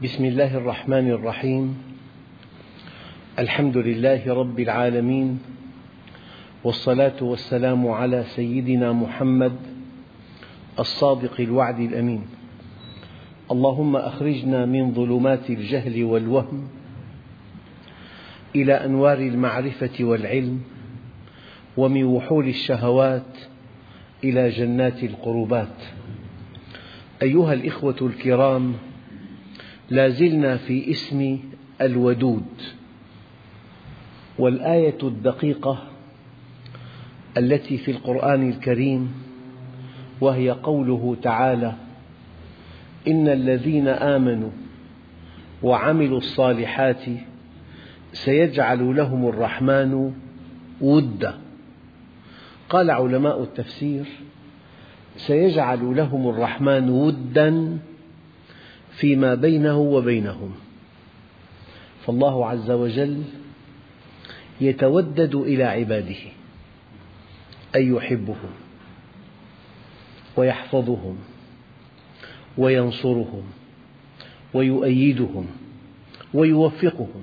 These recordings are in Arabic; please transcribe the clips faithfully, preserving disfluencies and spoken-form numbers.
بسم الله الرحمن الرحيم. الحمد لله رب العالمين، والصلاة والسلام على سيدنا محمد الصادق الوعد الأمين. اللهم أخرجنا من ظلمات الجهل والوهم إلى أنوار المعرفة والعلم، ومن وحول الشهوات إلى جنات القربات. أيها الإخوة الكرام، لا زلنا في اسم الودود، والآية الدقيقة التي في القرآن الكريم وهي قوله تعالى: إن الذين آمنوا وعملوا الصالحات سيجعل لهم الرحمن ودا. قال علماء التفسير: سيجعل لهم الرحمن ودا فيما بينه وبينهم، فالله عز وجل يتودد إلى عباده، أي يحبهم ويحفظهم وينصرهم ويؤيدهم ويوفقهم،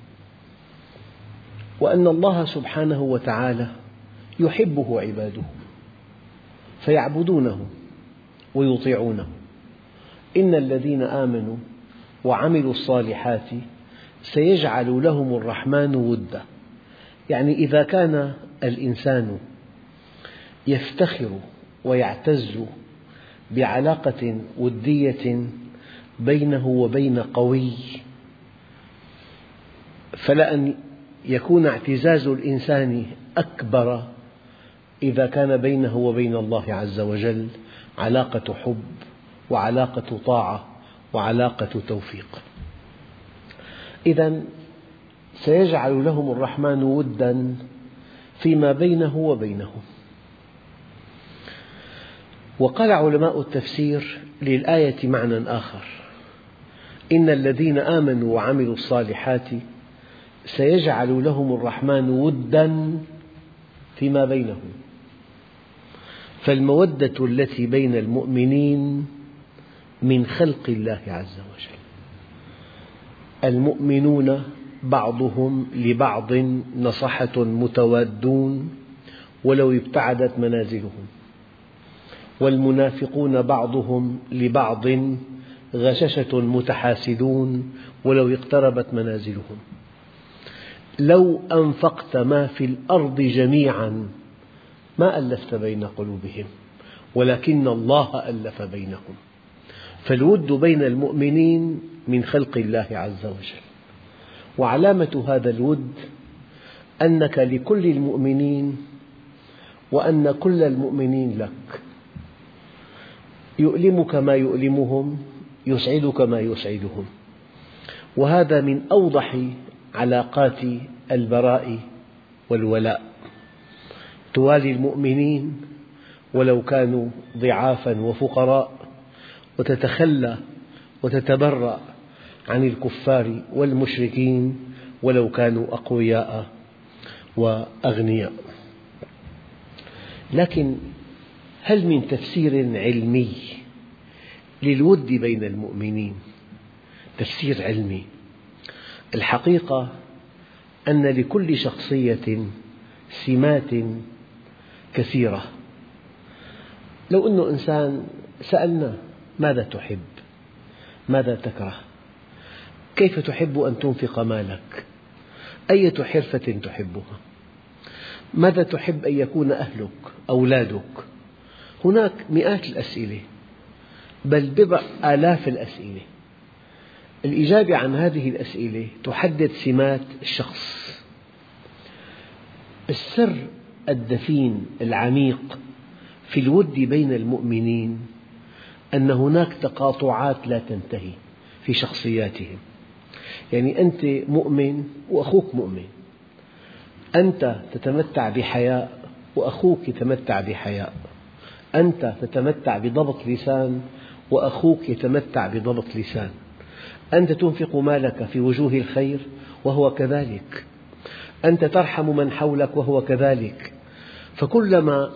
وأن الله سبحانه وتعالى يحبه عباده فيعبدونه ويطيعونه. إن الذين آمنوا وعملوا الصالحات سيجعل لهم الرحمن ودا، يعني إذا كان الإنسان يفتخر ويعتز بعلاقة ودية بينه وبين قوي، فلأن يكون اعتزاز الإنسان أكبر إذا كان بينه وبين الله عز وجل علاقة حب وعلاقة طاعة وعلاقة توفيق. إذن سيجعل لهم الرحمن ودا فيما بينه وبينهم. وقال علماء التفسير للآية معنى آخر: إن الذين آمنوا وعملوا الصالحات سيجعل لهم الرحمن ودا فيما بينهم. فالمودة التي بين المؤمنين من خلق الله عز وجل. المؤمنون بعضهم لبعض نصحة متوادون ولو ابتعدت منازلهم، والمنافقون بعضهم لبعض غششة متحاسدون ولو اقتربت منازلهم. لو أنفقت ما في الأرض جميعا ما ألفت بين قلوبهم ولكن الله ألف بينهم. فالود بين المؤمنين من خلق الله عز وجل، وعلامة هذا الود أنك لكل المؤمنين وأن كل المؤمنين لك. يؤلمك ما يؤلمهم، يسعدك ما يسعدهم، وهذا من أوضح علاقات البراء والولاء. توالي المؤمنين ولو كانوا ضعافا وفقراء، وتتخلى وتتبرأ عن الكفار والمشركين ولو كانوا أقوياء وأغنياء. لكن هل من تفسير علمي للود بين المؤمنين؟ تفسير علمي. الحقيقة أن لكل شخصية سمات كثيرة. لو أن إنسان سألنا: ماذا تحب؟ ماذا تكره؟ كيف تحب أن تنفق مالك؟ أية حرفة تحبها؟ ماذا تحب أن يكون أهلك؟ أولادك؟ هناك مئات الأسئلة، بل بضع آلاف الأسئلة. الإجابة عن هذه الأسئلة تحدد سمات الشخص. السر الدفين العميق في الود بين المؤمنين أن هناك تقاطعات لا تنتهي في شخصياتهم. يعني أنت مؤمن وأخوك مؤمن، أنت تتمتع بحياء وأخوك يتمتع بحياء، أنت تتمتع بضبط لسان وأخوك يتمتع بضبط لسان، أنت تنفق مالك في وجوه الخير وهو كذلك، أنت ترحم من حولك وهو كذلك. فكلما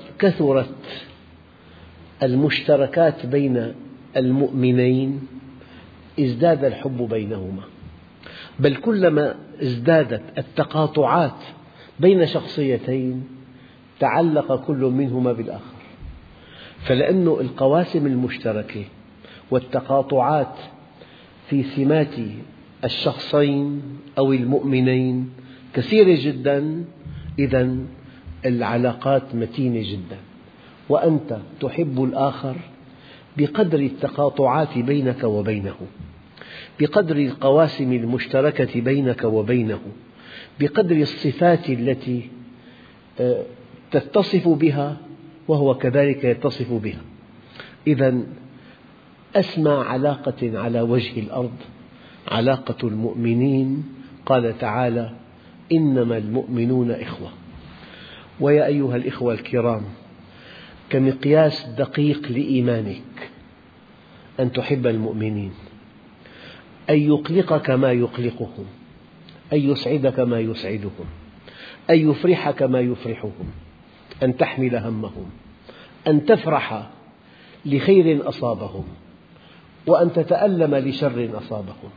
كثرت المشتركات بين المؤمنين ازداد الحب بينهما، بل كلما ازدادت التقاطعات بين شخصيتين تعلق كل منهما بالآخر، فلأن القواسم المشتركة والتقاطعات في سمات الشخصين أو المؤمنين كثيرة جدا، إذن العلاقات متينة جدا. وأنت تحب الآخر بقدر التقاطعات بينك وبينه، بقدر القواسم المشتركة بينك وبينه، بقدر الصفات التي تتصف بها وهو كذلك يتصف بها. إذن أسمى علاقة على وجه الأرض علاقة المؤمنين، قال تعالى: إنما المؤمنون إخوة. ويا أيها الإخوة الكرام، كمقياس دقيق لإيمانك أن تحب المؤمنين، أن يقلقك ما يقلقهم، أن يسعدك ما يسعدهم، أن يفرحك ما يفرحهم، أن تحمل همهم، أن تفرح لخير أصابهم، وأن تتألم لشر أصابهم.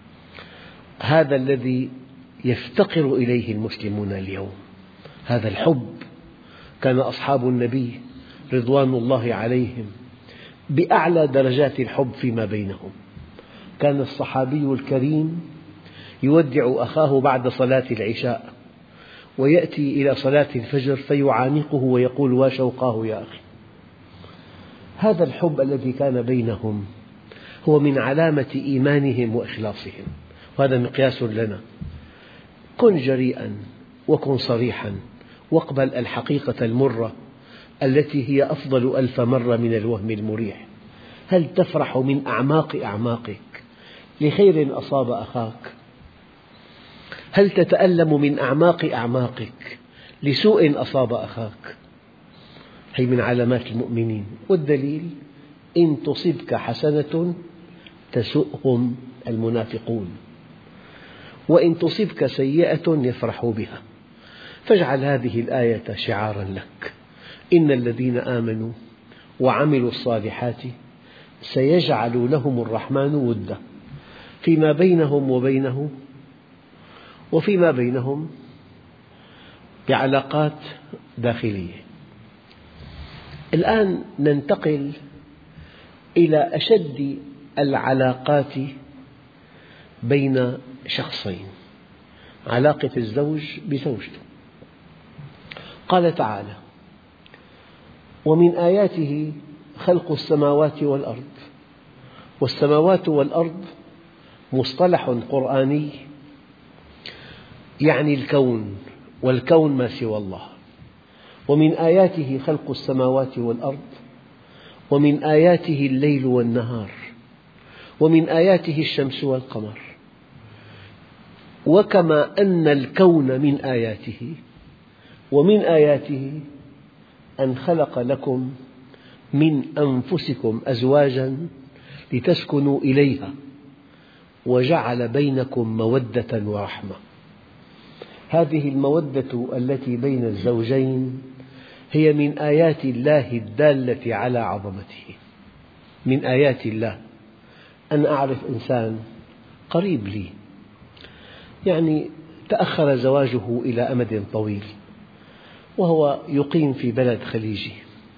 هذا الذي يفتقر إليه المسلمون اليوم، هذا الحب. كان أصحاب النبي رضوان الله عليهم بأعلى درجات الحب فيما بينهم. كان الصحابي الكريم يودع أخاه بعد صلاة العشاء ويأتي إلى صلاة الفجر فيعانقه ويقول: وشوقاه يا أخي. هذا الحب الذي كان بينهم هو من علامة إيمانهم وإخلاصهم، وهذا مقياس لنا. كن جريئا وكن صريحا واقبل الحقيقة المرة التي هي أفضل ألف مرة من الوهم المريح. هل تفرح من أعماق أعماقك لخير أصاب أخاك؟ هل تتألم من أعماق أعماقك لسوء أصاب أخاك؟ هي من علامات المؤمنين. والدليل: إن تصبك حسنة تسؤهم المنافقون، وإن تصبك سيئة يفرحوا بها. فاجعل هذه الآية شعارا لك: إن الذين آمنوا وعملوا الصالحات سيجعل لهم الرحمن ودا فيما بينهم وبينه، وفيما بينهم بعلاقات داخلية. الآن ننتقل إلى أشد العلاقات بين شخصين، علاقة الزوج بزوجته. قال تعالى: ومن آياته خلق السماوات والأرض. والسماوات والأرض مصطلح قرآني يعني الكون، والكون ما سوى الله. ومن آياته خلق السماوات والأرض، ومن آياته الليل والنهار، ومن آياته الشمس والقمر. وكما أن الكون من آياته، ومن آياته أن خلق لكم من أنفسكم أزواجا لتسكنوا إليها وجعل بينكم مودة ورحمة. هذه المودة التي بين الزوجين هي من آيات الله الدالة على عظمته. من آيات الله أن أعرف إنسان قريب لي، يعني تأخر زواجه إلى أمد طويل وهو يقيم في بلد خليجي،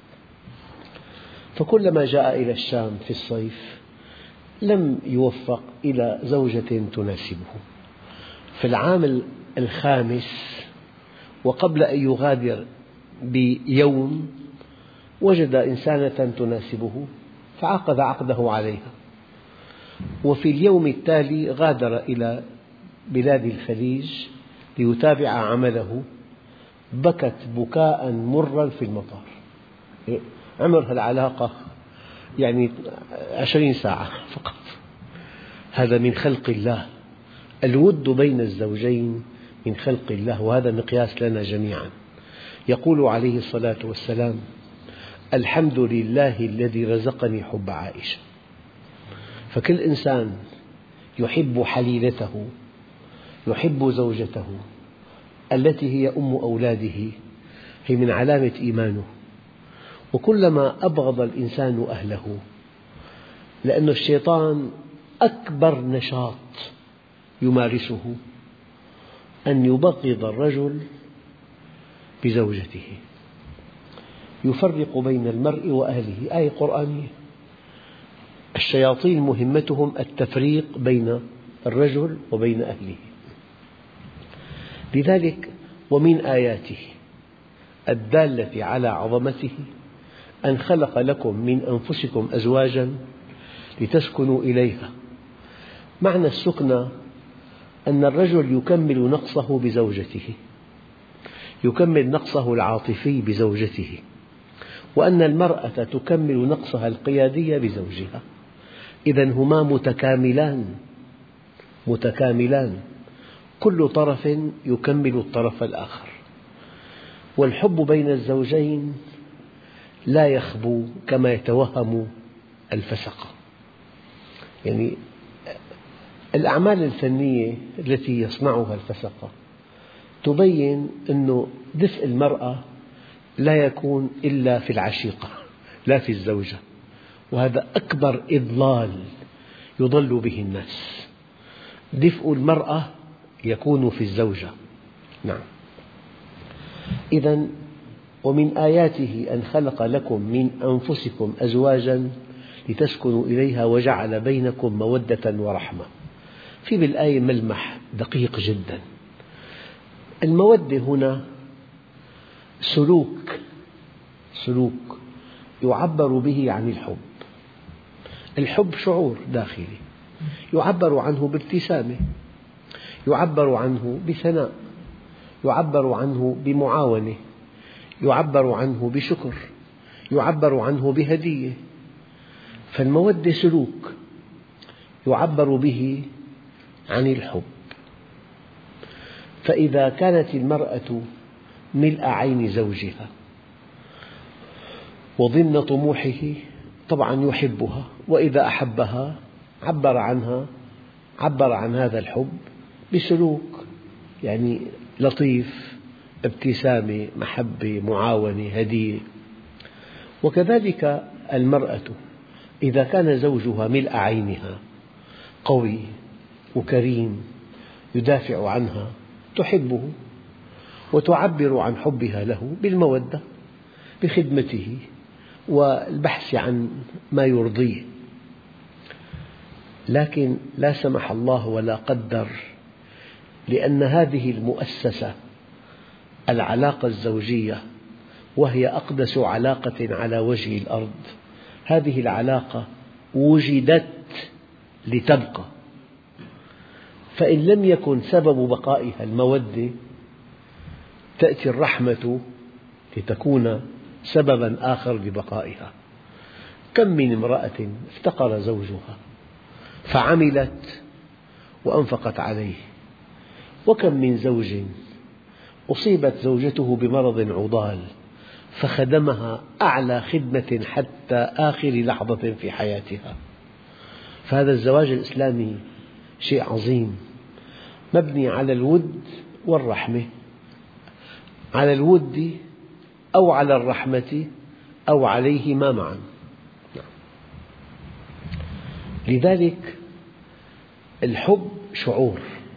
فكلما جاء إلى الشام في الصيف لم يوفق إلى زوجة تناسبه. في العام الخامس وقبل أن يغادر بيوم وجد إنسانة تناسبه فعقد عقده عليها، وفي اليوم التالي غادر إلى بلاد الخليج ليتابع عمله. بكت بكاء مرا في المطار. عمر العلاقة يعني عشرين ساعة فقط. هذا من خلق الله. الود بين الزوجين من خلق الله، وهذا مقياس لنا جميعا. يقول عليه الصلاة والسلام: الحمد لله الذي رزقني حب عائشة. فكل إنسان يحب حليلته، يحب زوجته التي هي أم أولاده، هي من علامة إيمانه. وكلما أبغض الإنسان أهله، لأن الشيطان أكبر نشاط يمارسه أن يبغض الرجل بزوجته، يفرق بين المرء وأهله. آية قرآنية. الشياطين مهمتهم التفريق بين الرجل وبين أهله. لذلك ومن آياته الدالة على عظمته أن خلق لكم من أنفسكم أزواجا لتسكنوا إليها. معنى السكنى أن الرجل يكمل نقصه بزوجته، يكمل نقصه العاطفي بزوجته، وأن المرأة تكمل نقصها القيادي بزوجها. إذن هما متكاملان متكاملان كل طرف يكمل الطرف الآخر. والحب بين الزوجين لا يخبو كما يتوهم الفسقة. يعني الأعمال الفنية التي يصنعها الفسقة تبين أن دفء المرأة لا يكون إلا في العشيقة لا في الزوجة، وهذا أكبر إضلال يضل به الناس. دفء المرأة يكون في الزوجة. نعم. إذن ومن آياته أن خلق لكم من أنفسكم أزواجا لتسكنوا إليها وجعل بينكم مودة ورحمة. في بالآية ملمح دقيق جدا. المودة هنا سلوك سلوك يعبر به عن الحب. الحب شعور داخلي يعبر عنه بابتسامة، يعبر عنه بثناء، يعبر عنه بمعاونة، يعبر عنه بشكر، يعبر عنه بهدية. فالمودة سلوك يعبر به عن الحب. فإذا كانت المرأة ملء عين زوجها وضمن طموحه طبعا يحبها، وإذا أحبها عبر عنها عبر عن هذا الحب بسلوك يعني لطيف، ابتسامة، محبة، معاونة، هدية. وكذلك المرأة إذا كان زوجها ملء عينها قوي وكريم يدافع عنها تحبه وتعبر عن حبها له بالمودة، بخدمته والبحث عن ما يرضيه. لكن لا سمح الله ولا قدر، لأن هذه المؤسسة العلاقة الزوجية وهي أقدس علاقة على وجه الأرض، هذه العلاقة وجدت لتبقى. فإن لم يكن سبب بقائها المودة تأتي الرحمة لتكون سببا آخر لبقائها. كم من امرأة افتقر زوجها فعملت وأنفقت عليه، وكم من زوج أصيبت زوجته بمرض عضال فخدمها أعلى خدمة حتى آخر لحظة في حياتها. فهذا الزواج الإسلامي شيء عظيم مبني على الود والرحمة، على الود أو على الرحمة أو عليهما معا. لذلك الحب شعور،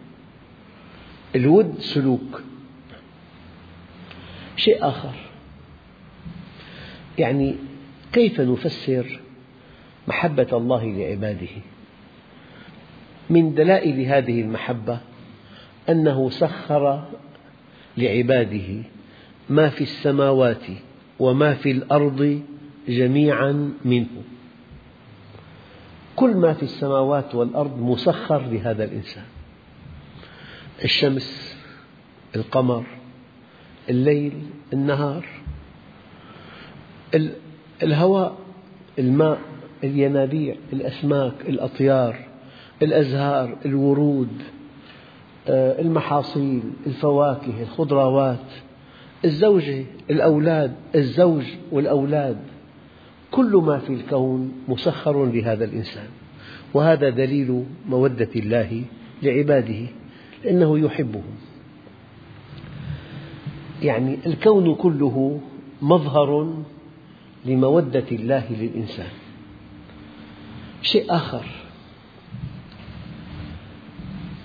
الود سلوك. شيء آخر، يعني كيف نفسر محبة الله لعباده؟ من دلائل هذه المحبة أنه سخر لعباده ما في السماوات وما في الأرض جميعا منه. كل ما في السماوات والأرض مسخر لهذا الإنسان: الشمس، القمر، الليل، النهار، الهواء، الماء، الينابيع، الأسماك، الأطيار، الأزهار، الورود، المحاصيل، الفواكه، الخضروات، الزوجة، الأولاد، الزوج والأولاد. كل ما في الكون مسخر لهذا الإنسان، وهذا دليل مودة الله لعباده لأنه يحبهم. يعني الكون كله مظهر لمودة الله للإنسان. شيء آخر،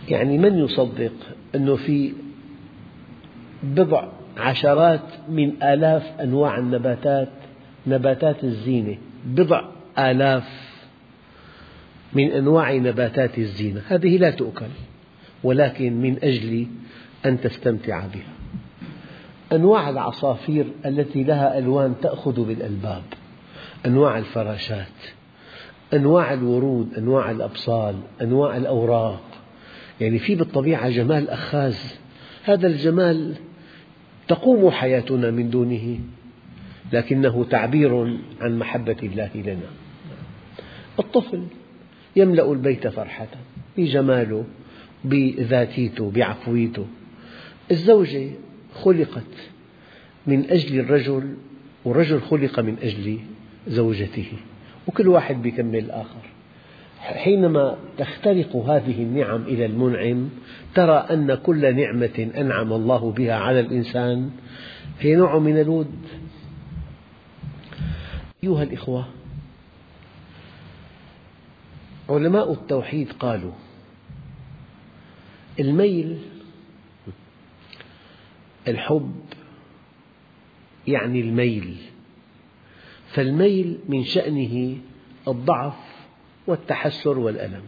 يعني من يصدق أنه في بضع عشرات من آلاف أنواع النباتات، نباتات الزينة، بضع آلاف من أنواع نباتات الزينة، هذه لا تؤكل ولكن من أجل أن تستمتع بها. أنواع العصافير التي لها ألوان تأخذ بالألباب، أنواع الفراشات، أنواع الورود، أنواع الأبصال، أنواع الأوراق، يعني في بالطبيعة جمال أخاذ، هذا الجمال تقوم حياتنا من دونه، لكنه تعبير عن محبة الله لنا. الطفل يملأ البيت فرحة بجماله، بذاتيته، بعفويته. الزوجة خلقت من أجل الرجل، والرجل خلق من أجل زوجته، وكل واحد يكمل الآخر. حينما تخترق هذه النعم إلى المنعم ترى أن كل نعمة أنعم الله بها على الإنسان هي نوع من الود. أيها الإخوة، علماء التوحيد قالوا الميل، الحب يعني الميل، فالميل من شأنه الضعف والتحسر والألم،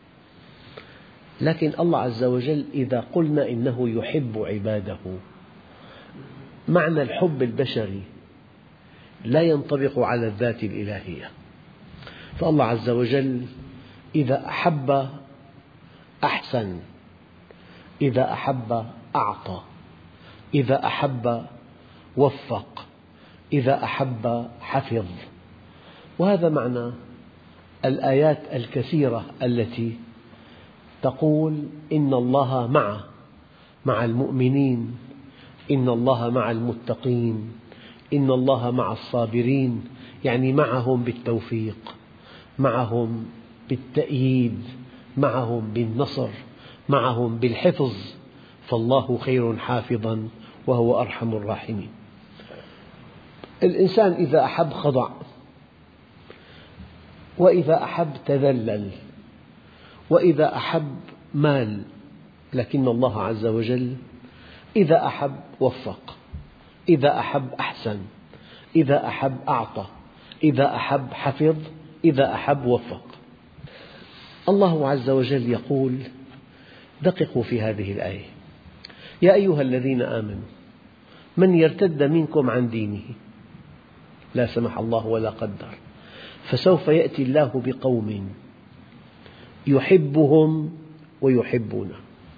لكن الله عز وجل إذا قلنا إنه يحب عباده، معنى الحب البشري لا ينطبق على الذات الإلهية. فالله عز وجل إذا أحب أحسن، إذا أحب أعطى، إذا أحب وفق، إذا أحب حفظ. وهذا معنى الآيات الكثيرة التي تقول إن الله مع مع المؤمنين، إن الله مع المتقين، إن الله مع الصابرين، يعني معهم بالتوفيق، معهم بالتأييد، معهم بالنصر، معهم بالحفظ، فالله خير حافظا وهو أرحم الراحمين. الإنسان إذا أحب خضع، وإذا أحب تذلل، وإذا أحب مال، لكن الله عز وجل إذا أحب وفق، إذا أحب أحسن، إذا أحب أعطى، إذا أحب حفظ، إذا أحب وفق. الله عز وجل يقول، دققوا في هذه الآية: يا أيها الذين آمنوا من يرتد منكم عن دينه، لا سمح الله ولا قدر، فسوف يأتي الله بقوم يحبهم ويحبونه.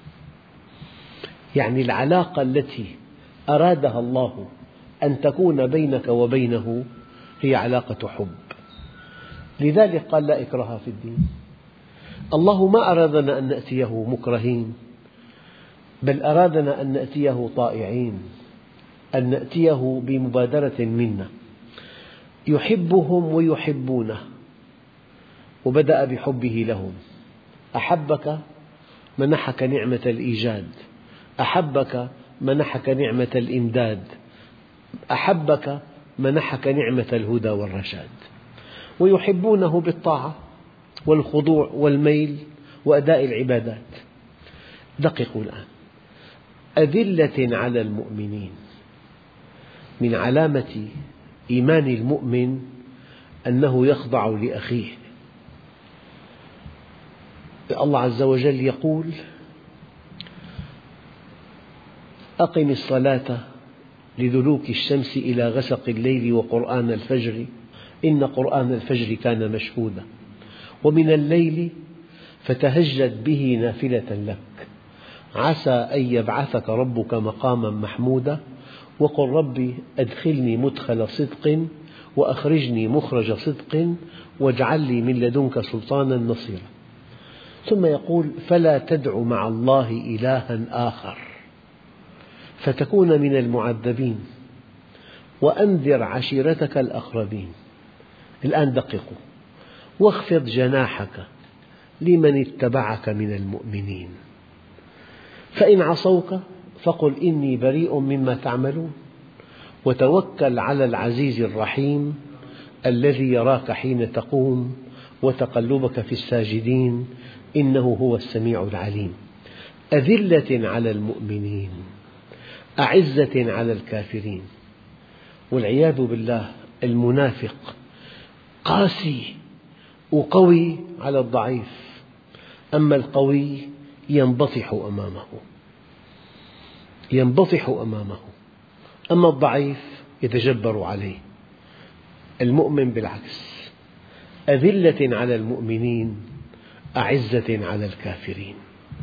يعني العلاقة التي أرادها الله أن تكون بينك وبينه هي علاقة حب. لذلك قال لا إكراه في الدين. الله ما أرادنا أن نأتيه مكرهين، بل أرادنا أن نأتيه طائعين، أن نأتيه بمبادرة منا. يحبهم ويحبونه، وبدأ بحبه لهم. أحبك منحك نعمة الإيجاد، أحبك منحك نعمة الإمداد، أحبك منحك نعمة الهدى والرشاد. ويحبونه بالطاعة والخضوع والميل وأداء العبادات. دققوا الآن: أذلة على المؤمنين، من علامة إيمان المؤمن أنه يخضع لأخيه. الله عز وجل يقول: أقم الصلاة لدلوك الشمس إلى غسق الليل وقرآن الفجر إن قرآن الفجر كان مشهودا ومن الليل فتهجد به نافلة لك عسى أن يبعثك ربك مقاما محمودا وقل رب أدخلني مدخل صدق وأخرجني مخرج صدق واجعل لي من لدنك سلطانا نصيرا. ثم يقول: فلا تدع مع الله إلها آخر فتكون من المعذبين وأنذر عشيرتك الأقربين. الآن دققوا: واخفض جناحك لمن اتبعك من المؤمنين فإن عصوك فقل إني بريء مما تعملون وتوكل على العزيز الرحيم الذي يراك حين تقوم وتقلبك في الساجدين إنه هو السميع العليم. أذلة على المؤمنين أعزة على الكافرين. والعياذ بالله المنافق قاسي وقوي على الضعيف، أما القوي ينبطح أمامه ينبطح أمامه أما الضعيف يتجبر عليه. المؤمن بالعكس، أذلة على المؤمنين أعزة على الكافرين.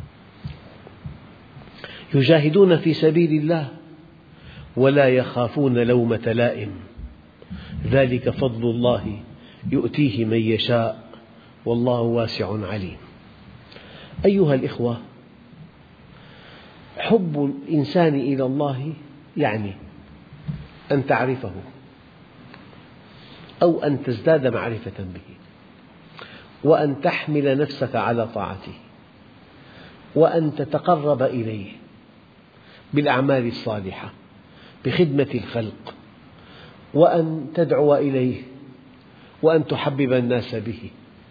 يجاهدون في سبيل الله ولا يخافون لومة لائم، ذلك فضل الله يؤتيه من يشاء والله واسع عليم. أيها الإخوة، حب الإنسان إلى الله يعني أن تعرفه أو أن تزداد معرفة به، وأن تحمل نفسك على طاعته، وأن تتقرب إليه بالأعمال الصالحة بخدمة الخلق، وأن تدعو إليه، وأن تحبب الناس به.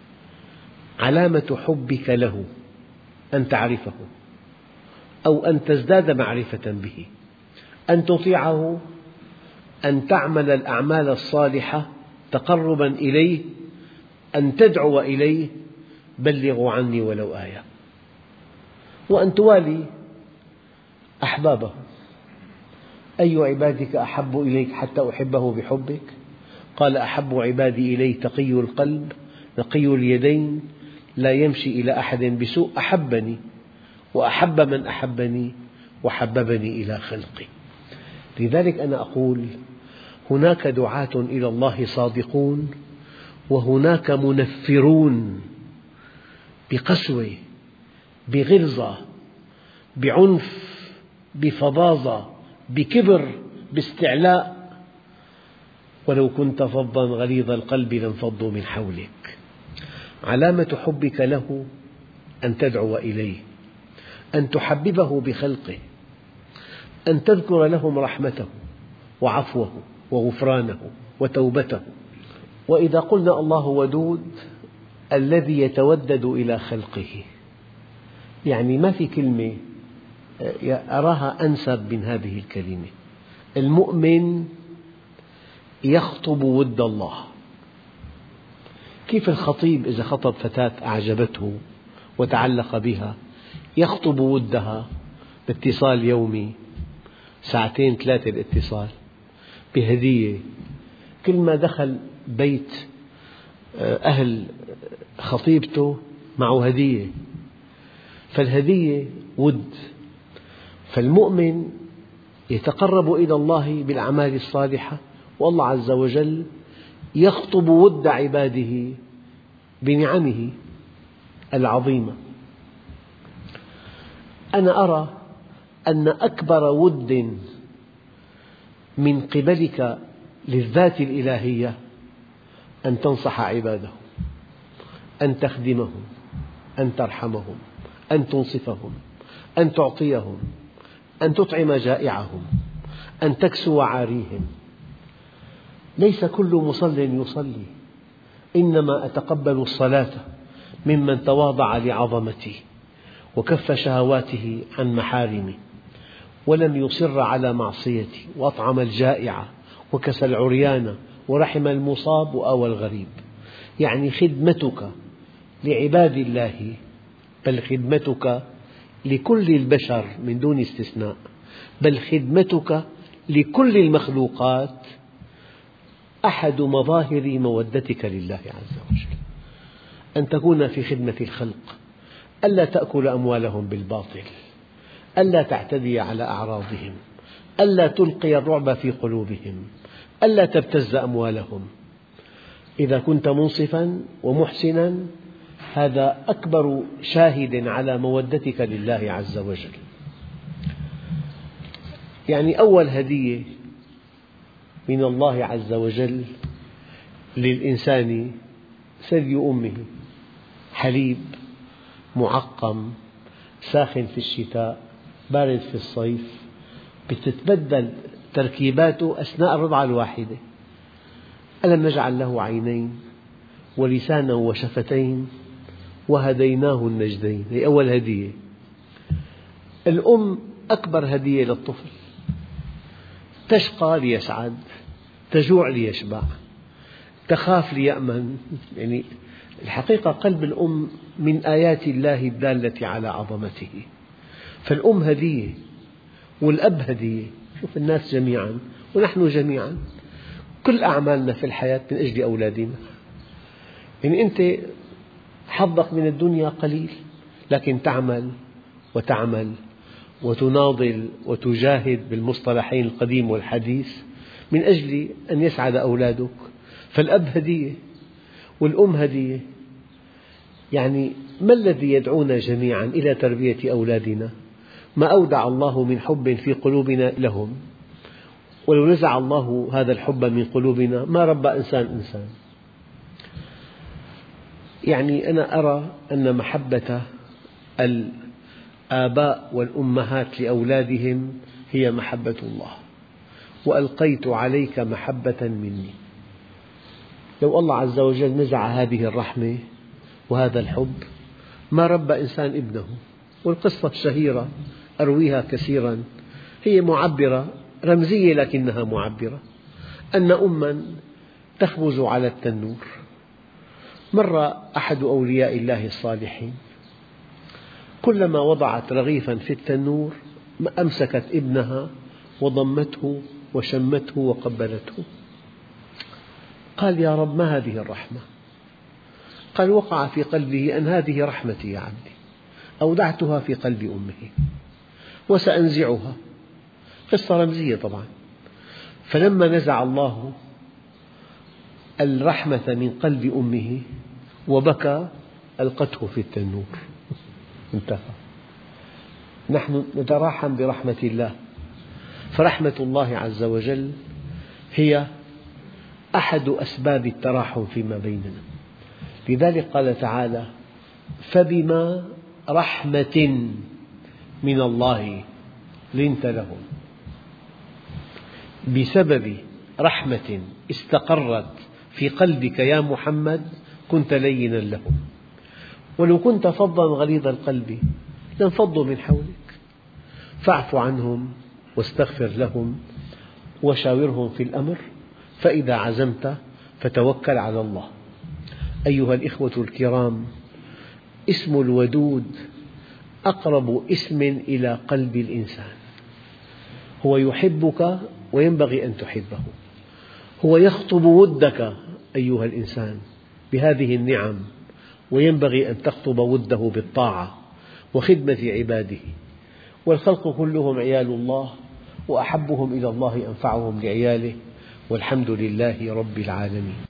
علامة حبك له أن تعرفه أو أن تزداد معرفة به، أن تطيعه، أن تعمل الأعمال الصالحة تقربا إليه، أن تدعو إليه بلغوا عني ولو آية، وأن توالي أحبابه. أي عبادك أحب إليك حتى أحبه بحبك؟ قال أحب عبادي إلي تقي القلب نقي اليدين لا يمشي إلى أحد بسوء أحبني وأحب من أحبني وحببني إلى خلقي. لذلك أنا أقول هناك دعاة إلى الله صادقون، وهناك منفرون بقسوة بغلظة بعنف بفظاظة بكبر باستعلاء. ولو كنت فظا غليظ القلب لانفضوا من حولك. علامة حبك له أن تدعو إليه، أن تحببه بخلقه، أن تذكر لهم رحمته وعفوه وغفرانه وتوبته. وإذا قلنا الله ودود الذي يتودد إلى خلقه، يعني ما في كلمة أراها أنسب من هذه الكلمة. المؤمن يخطب ود الله. كيف الخطيب إذا خطب فتاة أعجبته وتعلق بها يخطب ودها باتصال يومي، ساعتين ثلاثة الاتصال، بهدية. كل ما دخل بيت أهل خطيبته معه هدية، فالهدية ود. فالمؤمن يتقرب إلى الله بالأعمال الصالحة، والله عز وجل يخطب ود عباده بنعمه العظيمة. أنا أرى أن أكبر ود من قبلك للذات الإلهية أن تنصح عباده، أن تخدمهم، أن ترحمهم، أن تنصفهم، أن تعطيهم، أن تطعم جائعهم، أن تكسو عاريهم. ليس كل مصل يصلي، إنما أتقبل الصلاة ممن تواضع لعظمتي وكف شهواته عن محارمي ولم يصر على معصيتي وأطعم الجائع وكسى العريان ورحم المصاب وآوى الغريب. يعني خدمتك لعباد الله، بل خدمتك لكل البشر من دون استثناء، بل خدمتك لكل المخلوقات أحد مظاهر مودتك لله عز وجل. أن تكون في خدمة الخلق، ألا تأكل أموالهم بالباطل، ألا تعتدي على أعراضهم، ألا تلقي الرعب في قلوبهم، ألا تبتز أموالهم. إذا كنت منصفا ومحسنا هذا أكبر شاهد على مودتك لله عز وجل. يعني أول هدية من الله عز وجل للإنسان ثدي أمه، حليب معقم ساخن في الشتاء بارد في الصيف، تتبدل تركيباته أثناء الرضعة الواحدة. ألم نجعل له عينين ولسانا وشفتين وهديناه النجدين. هي أول هدية. الأم أكبر هدية للطفل، تشقى ليسعد، تجوع ليشبع، تخاف ليأمن. يعني الحقيقة قلب الأم من آيات الله الدالة على عظمته. فالأم هدية والأب هدية. شوف الناس جميعا ونحن جميعا كل أعمالنا في الحياة من أجل أولادنا. يعني أنت حظك من الدنيا قليل، لكن تعمل وتعمل وتناضل وتجاهد بالمصطلحين القديم والحديث من أجل أن يسعد أولادك. فالأب هدية والأم هدية. يعني ما الذي يدعونا جميعا إلى تربية أولادنا؟ ما أودع الله من حب في قلوبنا لهم، ولو نزع الله هذا الحب من قلوبنا ما ربى إنسان إنسان. يعني أنا أرى أن محبة الآباء والأمهات لأولادهم هي محبة الله. وألقيت عليك محبة مني. لو الله عز وجل نزع هذه الرحمة وهذا الحب ما ربى إنسان ابنه. والقصة الشهيرة أرويها كثيرا، هي معبرة رمزية لكنها معبرة، أن أماً تخبز على التنور. مر أحد أولياء الله الصالحين كلما وضعت رغيفاً في التنور أمسكت ابنها وضمته وشمته وقبلته. قال: يا رب، ما هذه الرحمة؟ قال: وقع في قلبه أن هذه رحمتي يا عبدي، أودعتها في قلب أمه وسأنزعها. قصة رمزية طبعا. فلما نزع الله الرحمة من قلب أمه وبكى ألقته في التنور، انتهى. نحن نتراحم برحمة الله. فرحمة الله عز وجل هي أحد أسباب التراحم فيما بيننا. لذلك قال تعالى: فبما رحمة من الله لنت لهم. بسبب رحمة استقرت في قلبك يا محمد كنت لينا لهم. ولو كنت فظا غليظ القلب لانفضوا من حولك. فاعف عنهم واستغفر لهم وشاورهم في الأمر فإذا عزمت فتوكل على الله. أيها الإخوة الكرام، اسم الودود أقرب اسم إلى قلب الإنسان. هو يحبك وينبغي أن تحبه. هو يخطب ودك أيها الإنسان بهذه النعم، وينبغي أن تخطب وده بالطاعة وخدمة عباده. والخلق كلهم عيال الله، وأحبهم إلى الله أنفعهم لعياله، والحمد لله رب العالمين.